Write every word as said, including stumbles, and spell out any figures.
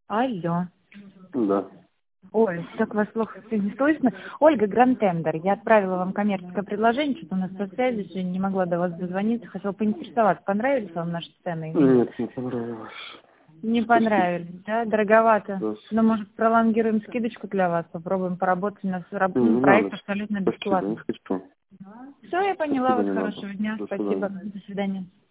Алло. Да. Ой, так вас плохо не слышно. Ольга, Гранд Тендер. Я отправила вам коммерческое предложение, что-то у нас со связи, еще не могла до вас дозвониться. Хотела поинтересоваться, понравились вам наши цены? Нет, не понравилось. Не понравились, да? Дороговато. Да. Ну, может, пролонгируем скидочку для вас, попробуем поработать. У нас раб- Не, не проект надо. абсолютно Спасибо, бесплатный. не хочу. Все, я поняла Спасибо, вас. не надо. Хорошего дня. До Спасибо. свидания. До свидания.